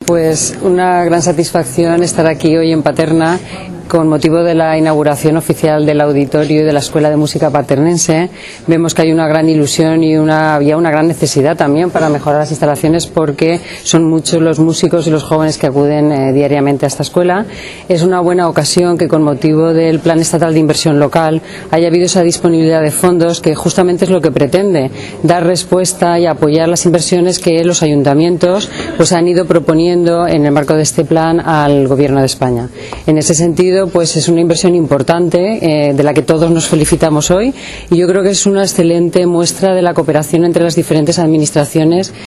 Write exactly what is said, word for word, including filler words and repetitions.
Pues una gran satisfacción estar aquí hoy en Paterna con motivo de la inauguración oficial del auditorio y de la Escuela de Música Paternense. Vemos que hay una gran ilusión y una, había una gran necesidad también para mejorar las instalaciones, porque son muchos los músicos y los jóvenes que acuden eh, diariamente a esta escuela. Es una buena ocasión que, con motivo del Plan Estatal de Inversión Local, haya habido esa disponibilidad de fondos, que justamente es lo que pretende, dar respuesta y apoyar las inversiones que los ayuntamientos pues han ido proponiendo en el marco de este plan al Gobierno de España. En ese sentido, pues es una inversión importante eh, de la que todos nos felicitamos hoy, y yo creo que es una excelente muestra de la cooperación entre las diferentes administraciones